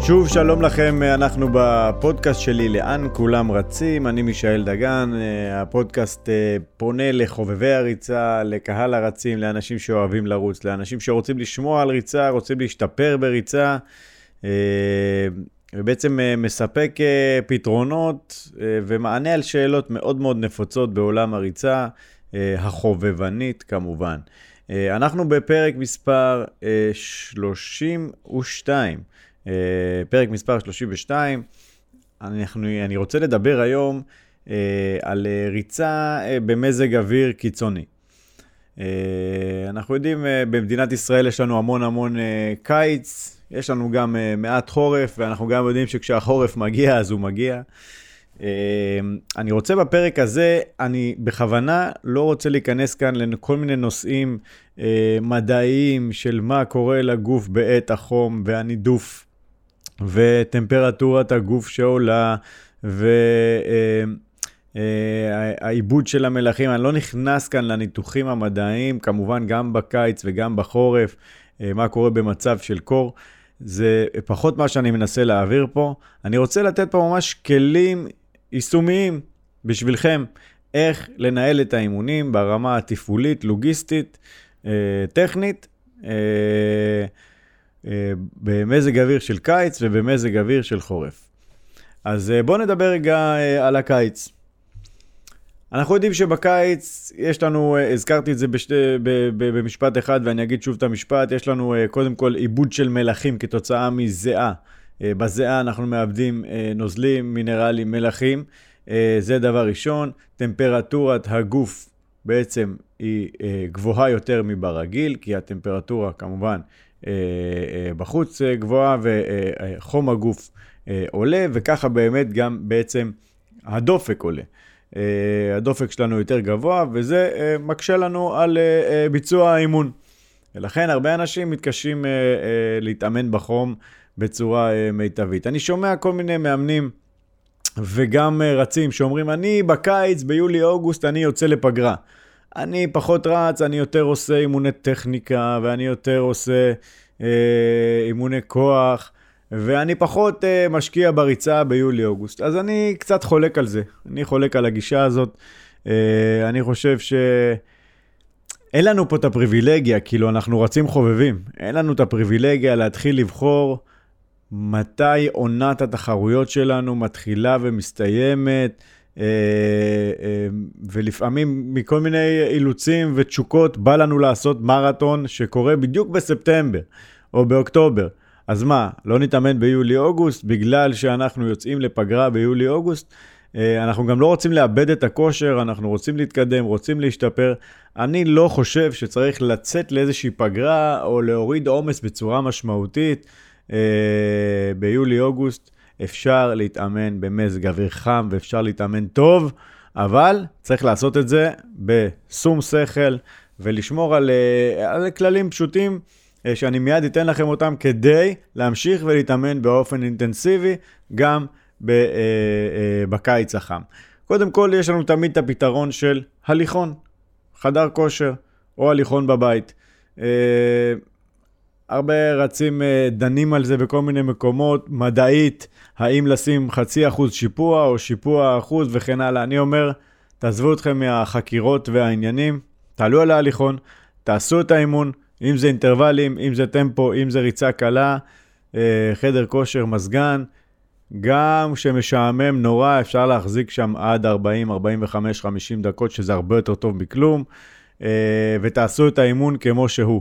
שוב שלום לכם, אנחנו בפודקאסט שלי לאן כולם רצים, אני מישאל דגן, הפודקאסט פונה לחובבי הריצה, לקהל הרצים, לאנשים שאוהבים לרוץ, לאנשים שרוצים לשמוע על ריצה, רוצים להשתפר בריצה, ובעצם מספק פתרונות ומענה על שאלות מאוד מאוד נפוצות בעולם הריצה, החובבנית כמובן. אנחנו בפרק מספר 32, פרק מספר 32, אני רוצה לדבר היום על ריצה במזג אוויר קיצוני. אנחנו יודעים, במדינת ישראל יש לנו המון קיץ, יש לנו גם מעט חורף, ואנחנו גם יודעים שכשהחורף מגיע אז הוא מגיע. אני רוצה בפרק הזה, אני בכוונה לא רוצה להיכנס כאן לכל מיני נושאים מדעיים של מה קורה לגוף בעת החום והנידוף וטמפרטורת הגוף שעולה והעיבוד של המלחים. אני לא נכנס כאן לניתוחים המדעיים, כמובן גם בקיץ וגם בחורף, מה קורה במצב של קור. זה פחות מה שאני מנסה להעביר פה. אני רוצה לתת פה ממש כלים יישומיים בשבילכם, איך לנהל את האימונים ברמה התפעולית, לוגיסטית, טכנית, במזג אוויר של קיץ ובמזג אוויר של חורף. אז בואו נדבר רגע על הקיץ. אנחנו יודעים שבקיץ יש לנו, הזכרתי את זה במשפט אחד ואני אגיד שוב את המשפט, יש לנו קודם כל עיבוד של מלחים כתוצאה מזיעה. בזיעה אנחנו מאבדים נוזלים, מינרלים, מלחים. זה דבר ראשון. טמפרטורת הגוף בעצם היא גבוהה יותר מברגיל, כי הטמפרטורה כמובן בחוץ גבוהה וחום הגוף עולה, וככה באמת גם בעצם הדופק עולה. הדופק שלנו יותר גבוה, וזה מקשה לנו על ביצוע האימון. ולכן הרבה אנשים מתקשים להתאמן בחום בצורה מיטבית. אני שומע כל מיני מאמנים וגם רצים שאומרים, אני בקיץ, ביולי-אוגוסט, אני יוצא לפגרה. אני פחות רץ, אני יותר עושה אימוני טכניקה, ואני יותר עושה אימוני כוח, ואני פחות משקיע בריצה ביולי-אוגוסט. אז אני קצת חולק על זה. אני חולק על הגישה הזאת. אני חושב אין לנו פה את הפריבילגיה, כאילו אנחנו רצים חובבים. אין לנו את הפריבילגיה להתחיל לבחור מתי עונת התחרויות שלנו מתחילה ומסתיימת, ולפעמים מכל מיני אילוצים ותשוקות בא לנו לעשות מרתון שקורה בדיוק בספטמבר או באוקטובר. אז מה, לא נתאמן ביולי-אוגוסט בגלל שאנחנו יוצאים לפגרה ביולי-אוגוסט? אנחנו גם לא רוצים לאבד את הכושר, אנחנו רוצים להתקדם, רוצים להשתפר. אני לא חושב שצריך לצאת לאיזושהי פגרה או להוריד עומס בצורה משמעותית. ביולי-אוגוסט אפשר להתאמן במזג אוויר חם ואפשר להתאמן טוב, אבל צריך לעשות את זה בשום שכל ולשמור על כללים פשוטים שאני מיד אתן לכם אותם כדי להמשיך ולהתאמן באופן אינטנסיבי גם בקיץ החם. קודם כל יש לנו תמיד את הפתרון של הליכון, חדר כושר או הליכון בבית. הרבה רצים דנים על זה בכל מיני מקומות, מדעית, האם לשים 0.5% שיפוע או שיפוע 1% וכן הלאה. אני אומר, תעזבו אתכם מהחקירות והעניינים, תעלו על ההליכון, תעשו את האימון, אם זה אינטרוולים, אם זה טמפו, אם זה ריצה קלה, חדר כושר, מזגן, גם שמשעמם נורא, אפשר להחזיק שם עד 40, 45, 50 דקות, שזה הרבה יותר טוב מכלום, ותעשו את האימון כמו שהוא.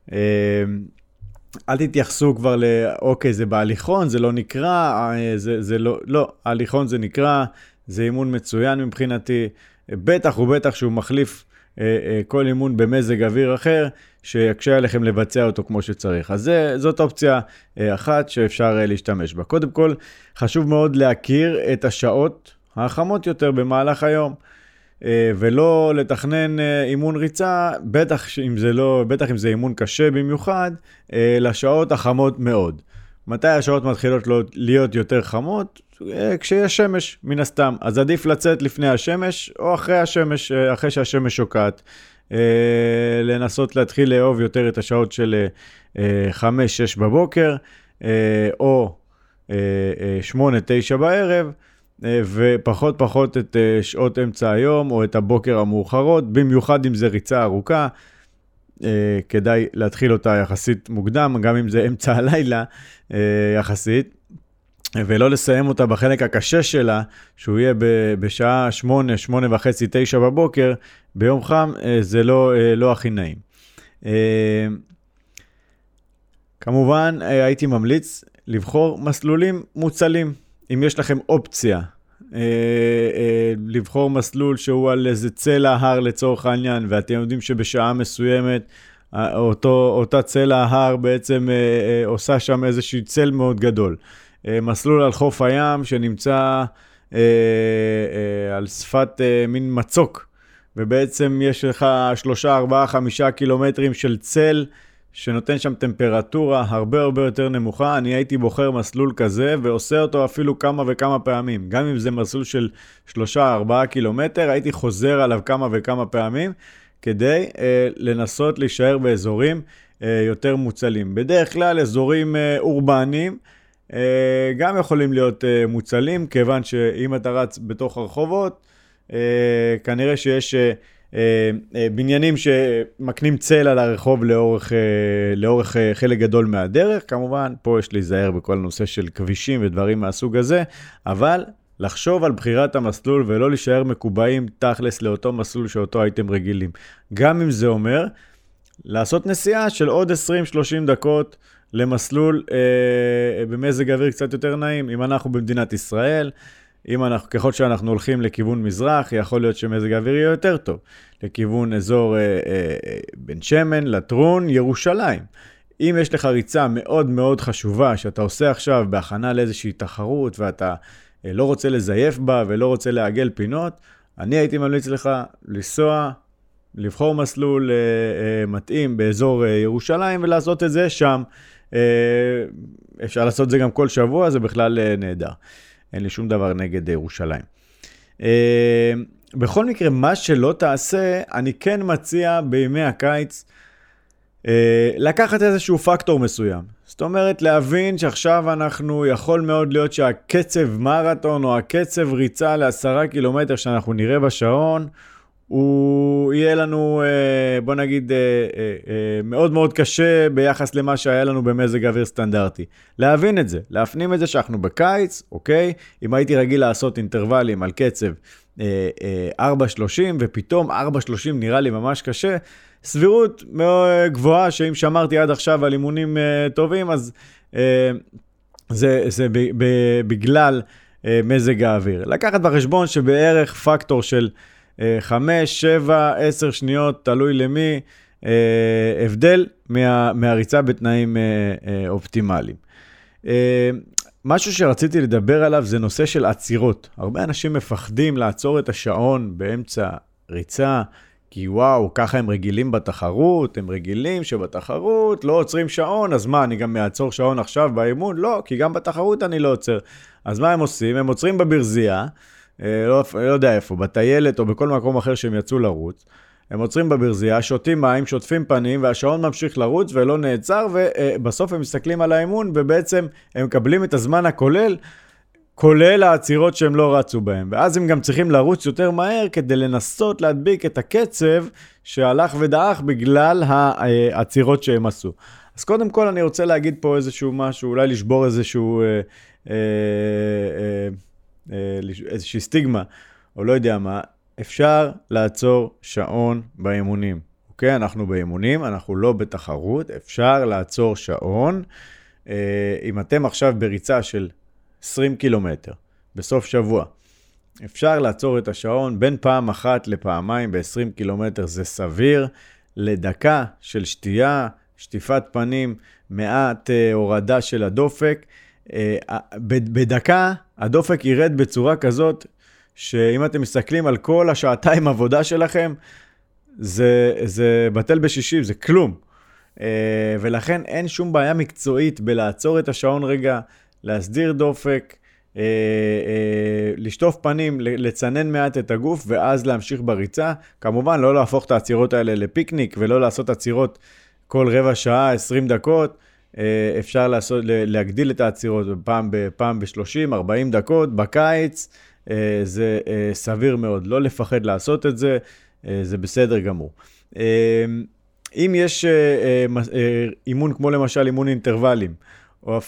אל תתייחסו כבר אוקיי, זה בהליכון, זה לא נקרא, זה לא, ההליכון זה נקרא, זה אימון מצוין מבחינתי, בטח ובטח שהוא מחליף כל אימון במזג אוויר אחר, שיקשה עליכם לבצע אותו כמו שצריך. אז זאת אופציה אחת שאפשר להשתמש בה. קודם כל, חשוב מאוד להכיר את השעות החמות יותר במהלך היום, ולא לתכנן אימון ריצה, בטח אם זה אימון קשה במיוחד, לשעות החמות מאוד. מתי השעות מתחילות להיות יותר חמות? כשיש שמש, מן הסתם. אז עדיף לצאת לפני השמש או אחרי השמש, אחרי שהשמש שוקעת. לנסות להתחיל לאהוב יותר את השעות של 5-6 בבוקר, או 8-9 בערב, ופחות את שעות אמצע היום, או את הבוקר המאוחרות, במיוחד אם זה ריצה ארוכה, כדאי להתחיל אותה יחסית מוקדם, גם אם זה אמצע הלילה יחסית, ולא לסיים אותה בחלק הקשה שלה, שהוא יהיה בשעה 8, 8:30, 9 בבוקר, ביום חם, זה לא הכי נעים. כמובן, הייתי ממליץ לבחור מסלולים מוצלים, אם יש לכם אופציה, לבחור מסלול שהוא על איזה צלע ההר לצורך העניין, ואתם יודעים שבשעה מסוימת, אותה צלע ההר בעצם עושה שם איזושהי צל מאוד גדול. מסלול על חוף הים שנמצא על שפת מין מצוק, ובעצם יש לך 3, 4, 5 קילומטרים של צל, שנותן שם טמפרטורה הרבה יותר נמוכה. אני הייתי בוחר מסלול כזה, ועושה אותו אפילו כמה וכמה פעמים. גם אם זה מסלול של 3, 4 קילומטר, הייתי חוזר עליו כמה וכמה פעמים, כדי לנסות להישאר באזורים יותר מוצלים. בדרך כלל אזורים אורבניים, גם יכולים להיות מוצלים, כיוון שאם אתה רץ בתוך הרחובות, כנראה שיש בניינים שמקנים צל על הרחוב לאורך חלק גדול מהדרך. כמובן, פה יש להיזהר בכל הנושא של כבישים ודברים מהסוג הזה, אבל לחשוב על בחירת המסלול ולא להישאר מקובעים תכלס לאותו מסלול שאותו הייתם רגילים. גם אם זה אומר לעשות נסיעה של עוד 20-30 דקות למסלול במזג אוויר קצת יותר נעים. אם אנחנו במדינת ישראל, ככל שאנחנו הולכים לכיוון מזרח, יכול להיות שמזג האוויר יהיה יותר טוב. לכיוון אזור בן שמן, לטרון, ירושלים. אם יש לך ריצה מאוד מאוד חשובה, שאתה עושה עכשיו בהכנה לאיזושהי תחרות, ואתה לא רוצה לזייף בה ולא רוצה לעגל פינות, אני הייתי ממליץ לך לנסוע, לבחור מסלול מתאים באזור ירושלים, ולעשות את זה שם. אפשר לעשות את זה גם כל שבוע, זה בכלל נהדר. אין לי שום דבר נגד ירושלים. בכל מקרה, מה שלא תעשה, אני כן מציע בימי הקיץ, לקחת איזשהו פקטור מסוים. זאת אומרת, להבין שעכשיו יכול מאוד להיות שהקצב מרתון, או הקצב ריצה ל10 קילומטר שאנחנו נראה בשעון, הוא יהיה לנו, בוא נגיד, מאוד מאוד קשה ביחס למה שהיה לנו במזג אוויר סטנדרטי. להבין את זה, להפנים את זה שאנחנו בקיץ, אוקיי? אם הייתי רגיל לעשות אינטרוולים על קצב 4.30, ופתאום 4.30 נראה לי ממש קשה, סבירות מאוד גבוהה שאם שמרתי עד עכשיו על אימונים טובים, אז זה בגלל מזג האוויר. לקחת בחשבון שבערך פקטור של 5, 7, 10 שניות, תלוי למי, הבדל מהריצה בתנאים אופטימליים. משהו שרציתי לדבר עליו זה נושא של עצירות. הרבה אנשים מפחדים לעצור את השעון באמצע ריצה, כי וואו, ככה הם רגילים בתחרות, הם רגילים שבתחרות לא עוצרים שעון, אז מה, אני גם מעצור שעון עכשיו באימון? לא, כי גם בתחרות אני לא עוצר. אז מה הם עושים? הם עוצרים בברזייה, לא יודע איפה, בטיילת או בכל מקום אחר שהם יצאו לרוץ, הם עוצרים בברזייה, שותים מים, שוטפים פנים, והשעון ממשיך לרוץ ולא נעצר, ובסוף הם מסתכלים על האימון, ובעצם הם מקבלים את הזמן הכולל, כולל העצירות שהם לא רצו בהם. ואז הם גם צריכים לרוץ יותר מהר, כדי לנסות להדביק את הקצב שהלך ודעך בגלל העצירות שהם עשו. אז קודם כל אני רוצה להגיד פה איזשהו משהו, אולי לשבור איזושהי סטיגמה, או לא יודע מה, אפשר לעצור שעון באימונים. אוקיי? אנחנו באימונים, אנחנו לא בתחרות, אפשר לעצור שעון. אם אתם עכשיו בריצה של 20 קילומטר, בסוף שבוע, אפשר לעצור את השעון בין פעם אחת לפעמיים ב-20 קילומטר, זה סביר. לדקה של שתייה, שטיפת פנים, מעט הורדה של הדופק, בדקה הדופק ירד בצורה כזאת, שאם אתם מסתכלים על כל השעתיים עבודה שלכם, זה בטל בשישים, זה כלום. ולכן אין שום בעיה מקצועית בלעצור את השעון רגע, להסדיר דופק, לשטוף פנים, לצנן מעט את הגוף, ואז להמשיך בריצה. כמובן, לא להפוך את העצירות האלה לפיקניק, ולא לעשות עצירות כל רבע שעה, 20 דקות, אפשר להגדיל את העצירות פעם ב-30, 40 דקות, בקיץ, זה סביר מאוד, לא לפחד לעשות את זה, זה בסדר גמור. אם יש אימון כמו למשל אימון אינטרוולים, או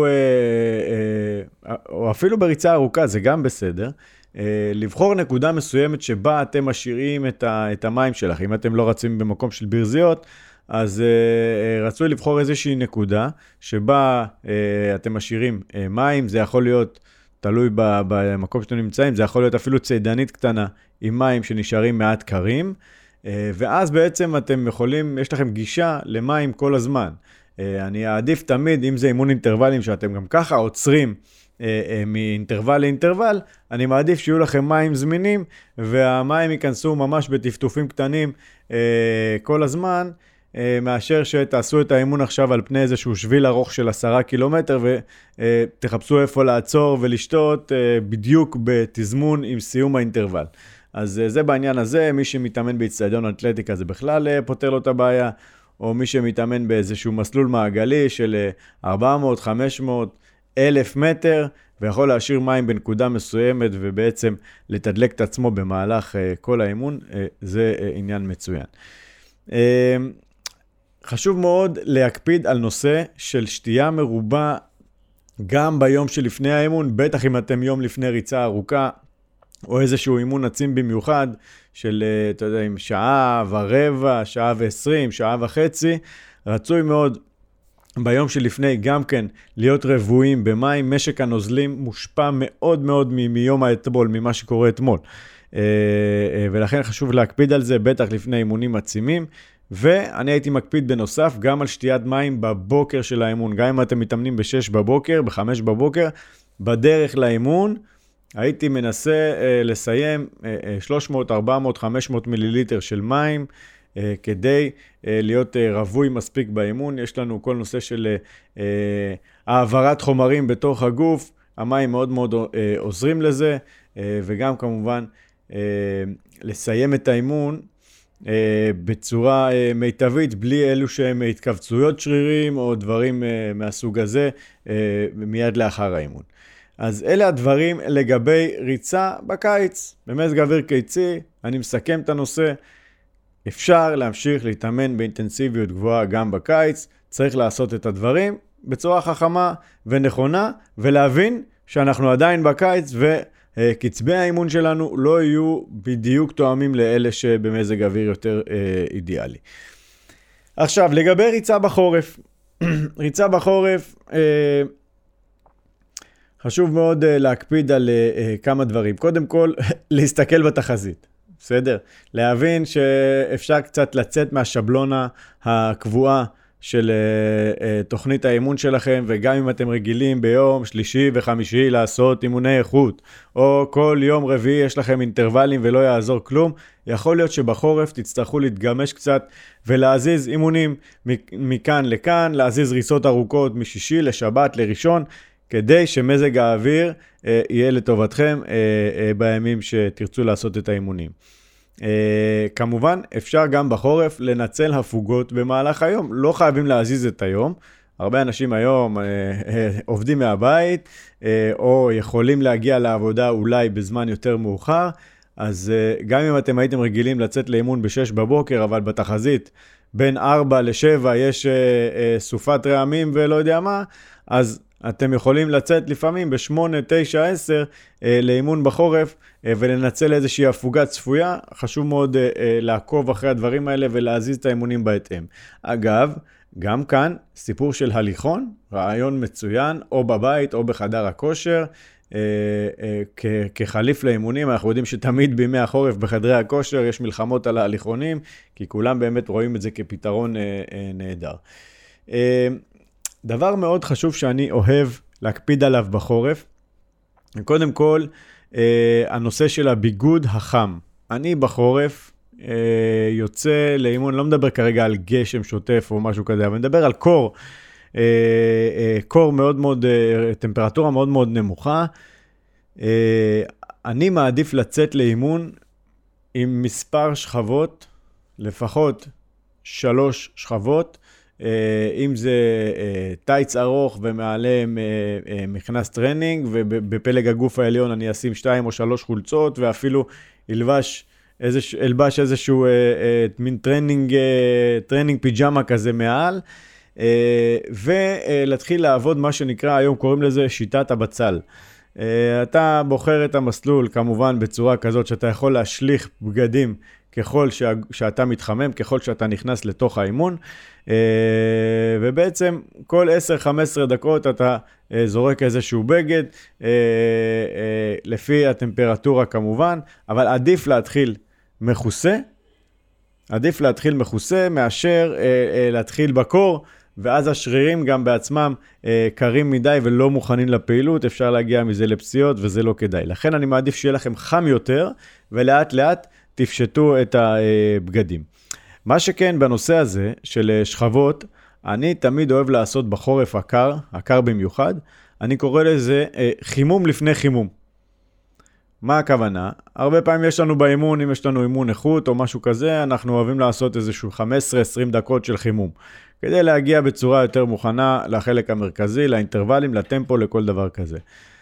אפילו בריצה ארוכה, זה גם בסדר, לבחור נקודה מסוימת שבה אתם משאירים את המים שלך. אם אתם לא רצים במקום של ברזיות, אז רצוי לבחור איזושהי נקודה שבה אתם משאירים מים. זה יכול להיות תלוי במקום שאתם נמצאים, זה יכול להיות אפילו ציידנית קטנה עם מים שנשארים מעט קרים, ואז בעצם אתם יכולים, יש לכם גישה למים כל הזמן. אני אעדיף תמיד, אם זה אימון אינטרוולים שאתם גם ככה עוצרים מאינטרוול לאינטרוול, אני מעדיף שיהיו לכם מים זמינים, והמים ייכנסו ממש בטפטופים קטנים כל הזמן, מאשר שתעשו את האימון עכשיו על פני איזשהו שביל ארוך של 10 קילומטר, ותחפשו איפה לעצור ולשתות בדיוק בתזמון עם סיום האינטרוול. אז זה בעניין הזה. מי שמתאמן באצטדיון אתלטיקה זה בכלל פותר לו את הבעיה, או מי שמתאמן באיזשהו מסלול מעגלי של 400, 500, 1,000 מטר, ויכול להשאיר מים בנקודה מסוימת, ובעצם לתדלק את עצמו במהלך כל האימון, זה עניין מצוין. חשוב מאוד להקפיד על נושא של שתייה מרובה, גם ביום שלפני האימון, בטח אם אתם יום לפני ריצה ארוכה, או איזשהו אימון עצים במיוחד, של, אתה יודע, עם שעה ורבע, שעה ו20, שעה וחצי, רצוי מאוד ביום שלפני גם כן להיות רבועים במים. משק הנוזלים מושפע מאוד מאוד מיום האתמול, ממה שקורה אתמול. ולכן חשוב להקפיד על זה, בטח לפני אימונים עצימים. ואני הייתי מקפיד בנוסף גם על שתיית מים בבוקר של האימון. גם אם אתם מתאמנים ב-6 בבוקר, ב-5 בבוקר, בדרך לאימון, הייתי מנסה לסיים 300, 400, 500 מיליליטר של מים, כדי להיות רווי מספיק באימון. יש לנו כל נושא של העברת חומרים בתוך הגוף, המים מאוד מאוד עוזרים לזה, וגם כמובן לסיים את האימון בצורה מיטבית, בלי אלו שהם התכווצויות שרירים או דברים מהסוג הזה, מיד לאחר האימון. אז אלה הדברים לגבי ריצה בקיץ, במזג אוויר קיצי. אני מסכם את הנושא. אפשר להמשיך להתאמן באינטנסיביות גבוהה גם בקיץ, צריך לעשות את הדברים בצורה חכמה ונכונה, ולהבין שאנחנו עדיין בקיץ, וקצבי האימון שלנו לא יהיו בדיוק תואמים לאלה שבמזג אוויר יותר אידיאלי. עכשיו, לגבי ריצה בחורף. ריצה בחורף, חשוב מאוד להקפיד על כמה דברים. קודם כל, להסתכל בתחזית. בסדר? להבין שאפשר קצת לצאת מהשבלונה הקבועה של תוכנית האימון שלכם, וגם אם אתם רגילים ביום שלישי וחמישי לעשות אימוני איכות, או כל יום רביעי יש לכם אינטרוולים ולא יעזור כלום, יכול להיות שבחורף תצטרכו להתגמש קצת ולהזיז אימונים מכאן לכאן, להזיז ריצות ארוכות משישי לשבת לראשון, כדי שמזג האוויר יהיה לטובתכם בימים שתרצו לעשות את האימונים. כמובן, אפשר גם בחורף לנצל הפוגות במהלך היום. לא חייבים להזיז את היום. הרבה אנשים היום עובדים מהבית, או יכולים להגיע לעבודה אולי בזמן יותר מאוחר. אז גם אם אתם הייתם רגילים לצאת לאימון ב-6 בבוקר, אבל בתחזית בין 4 ל-7 יש סופת רעמים ולא יודע מה, אז אתם יכולים לצאת לפעמים ב-8, 9, 10 לאימון בחורף, ולנצל איזושהי הפוגה צפויה. חשוב מאוד לעקוב אחרי הדברים האלה ולהזיז את האימונים בהתאם. אגב, גם כאן סיפור של הליכון, רעיון מצוין, או בבית או בחדר הכושר, כחליף לאימונים. אנחנו יודעים שתמיד בימי החורף בחדרי הכושר יש מלחמות על ההליכונים, כי כולם באמת רואים את זה כפתרון נהדר. דבר מאוד חשוב שאני אוהב להקפיד עליו בחורף, קודם כל, הנושא של הביגוד החם. אני בחורף יוצא לאימון, לא מדבר כרגע על גשם שוטף או משהו כזה, אבל מדבר על קור, קור מאוד מאוד, טמפרטורה מאוד מאוד נמוכה. אני מעדיף לצאת לאימון עם מספר שכבות, לפחות 3 שכבות, אם זה טייץ ארוך ומעליהם מכנס טרנינג, ובפלג הגוף העליון אני אשים 2 או 3 חולצות, ואפילו אלבש איזשהו מין טרנינג פיג'מה כזה מעל, ולהתחיל לעבוד מה שנקרא, היום קוראים לזה שיטת הבצל. אתה בוחר את המסלול כמובן בצורה כזאת שאתה יכול להשליך בגדים ככל שאתה מתחמם, ככל שאתה נכנס לתוך האימון, ובעצם כל 10-15 דקות אתה זורק איזשהו בגד, לפי הטמפרטורה כמובן, אבל עדיף להתחיל מכוסה מאשר להתחיל בקור, ואז השרירים גם בעצמם קרים מדי ולא מוכנים לפעילות, אפשר להגיע מזה לפציעות וזה לא כדאי. לכן אני מעדיף שיהיה לכם חם יותר, ולאט לאט תפשטו את הבגדים. מה שכן בנושא הזה של שכבות, אני תמיד אוהב לעשות בחורף הקר במיוחד, אני קורא לזה חימום לפני חימום. מה הכוונה? הרבה פעמים יש לנו באימון, אם יש לנו אימון איכות או משהו כזה, אנחנו אוהבים לעשות איזשהו 15-20 דקות של חימום, כדי להגיע בצורה יותר מוכנה לחלק המרכזי, לאינטרוולים, לטמפו, לכל דבר כזה.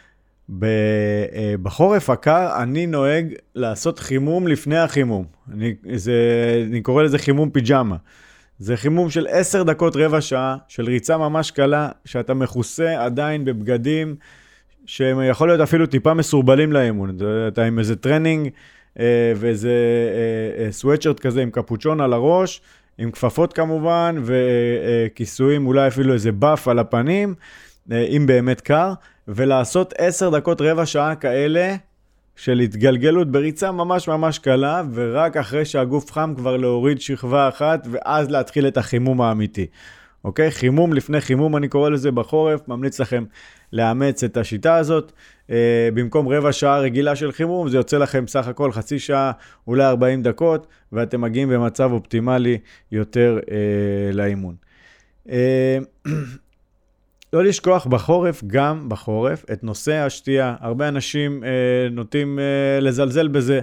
בחורף הקר אני נוהג לעשות חימום לפני החימום. אני קורא לזה חימום פיג'מה. זה חימום של 10 דקות, רבע שעה, של ריצה ממש קלה, שאתה מכוסה עדיין בבגדים, שהם יכול להיות אפילו טיפה מסורבלים לאימון. אתה עם איזה טרנינג, ואיזה סוואטשרט כזה עם קפוצ'ון על הראש, עם כפפות כמובן, וכיסויים, אולי אפילו איזה באף על הפנים, אם באמת קר, ולעשות 10 דקות, רבע שעה כאלה, של התגלגלות בריצה ממש ממש קלה, ורק אחרי שהגוף חם כבר להוריד שכבה אחת, ואז להתחיל את החימום האמיתי. אוקיי? חימום לפני חימום, אני קורא לזה בחורף, ממליץ לכם לאמץ את השיטה הזאת. במקום רבע שעה רגילה של חימום, זה יוצא לכם סך הכל חצי שעה, אולי 40 דקות, ואתם מגיעים במצב אופטימלי יותר לאימון. לא לשכוח בחורף, גם בחורף, את נושא השתייה. הרבה אנשים נוטים לזלזל בזה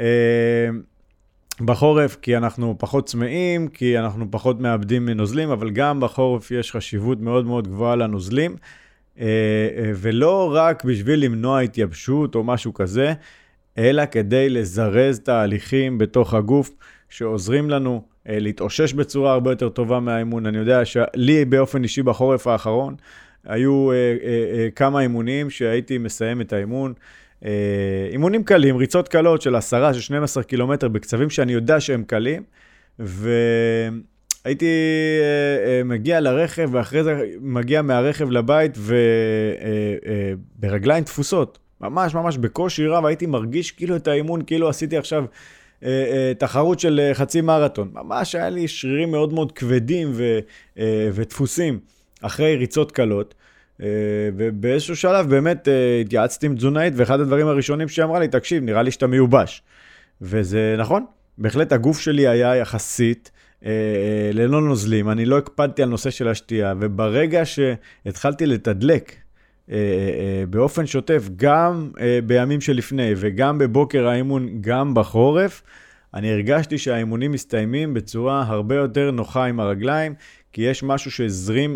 בחורף, כי אנחנו פחות צמאים, כי אנחנו פחות מאבדים מנוזלים, אבל גם בחורף יש חשיבות מאוד מאוד גבוהה לנוזלים, ולא רק בשביל למנוע התייבשות או משהו כזה, אלא כדי לזרז תהליכים בתוך הגוף, שעוזרים לנו להתאושש בצורה הרבה יותר טובה מהאימון. אני יודע שלי באופן אישי בחורף האחרון, היו כמה אימונים שהייתי מסיים את האימון, אימונים קלים, ריצות קלות של 10-12 קילומטר בקצבים שאני יודע שהם קלים, והייתי מגיע לרכב, ואחרי זה מגיע מהרכב לבית, וברגליים תפוסות, ממש ממש בקושי רב, הייתי מרגיש כאילו את האימון, כאילו עשיתי עכשיו תחרות של חצי מרתון. ממש היה לי שרירים מאוד מאוד כבדים ותפוסים אחרי ריצות קלות, ובאיזשהו שלב באמת התייעצתי עם תזונאית, ואחד הדברים הראשונים שאמרה לי, תקשיב, נראה לי שאתה מיובש. וזה נכון, בהחלט הגוף שלי היה יחסית ללא נוזלים, אני לא הקפדתי על נושא של השתייה, וברגע שהתחלתי לתדלק באופן שוטף, גם בימים שלפני וגם בבוקר האימון, גם בחורף, אני הרגשתי שהאימונים מסתיימים בצורה הרבה יותר נוחה עם הרגליים, כי יש משהו שהזרים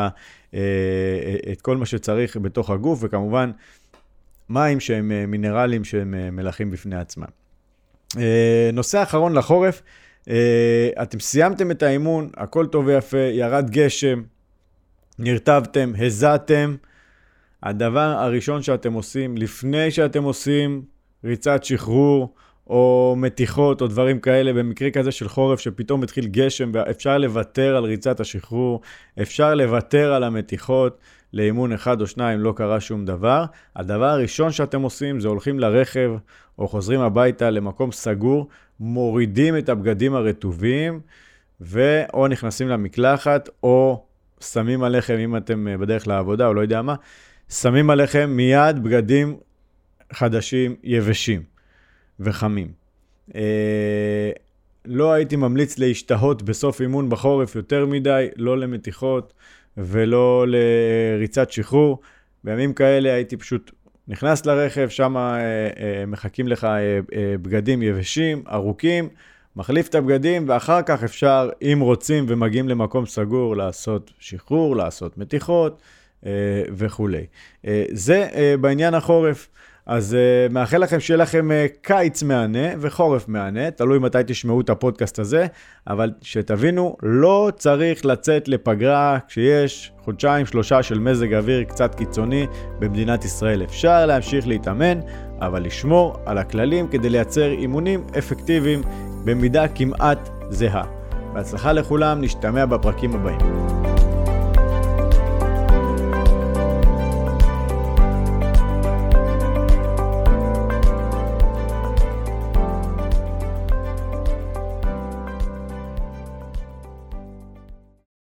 את כל מה שצריך בתוך הגוף, וכמובן מים שהם מינרלים שהם מלחים בפני עצמם. נושא אחרון לחורף, אתם סיימתם את האימון, הכל טוב ויפה, ירד גשם, נרטבתם, הזעתם, הדבר הראשון שאתם עושים, לפני שאתם עושים ריצת שחרור, או מתיחות, או דברים כאלה, במקרה כזה של חורף, שפתאום התחיל גשם, ואפשר לוותר על ריצת השחרור, אפשר לוותר על המתיחות, לאימון 1 או 2 לא קרה שום דבר. הדבר הראשון שאתם עושים, זה הולכים לרכב, או חוזרים הביתה למקום סגור, מורידים את הבגדים הרטובים, או נכנסים למקלחת, או שמים עליכם, אם אתם בדרך לעבודה, או לא יודע מה, שמים עליכם מיד בגדים חדשים, יבשים וחמים. לא הייתי ממליץ להשתהות בסוף אימון בחורף יותר מדי, לא למתיחות ולא לריצת שחרור. בימים כאלה הייתי פשוט נכנס לרכב, שם מחכים לך בגדים יבשים, ארוכים, מחליף את הבגדים, ואחר כך אפשר, אם רוצים ומגיעים למקום סגור, לעשות שחרור, לעשות מתיחות וכו'. זה בעניין החורף. אז מאחל לכם שיהיה לכם קיץ מענה וחורף מענה, תלוי מתי תשמעו את הפודקאסט הזה, אבל שתבינו, לא צריך לצאת לפגרה כשיש 1-3 של מזג אוויר קצת קיצוני במדינת ישראל. אפשר להמשיך להתאמן, אבל לשמור על הכללים כדי לייצר אימונים אפקטיביים במידה כמעט זהה. בהצלחה לכולם, נשתמע בפרקים הבאים.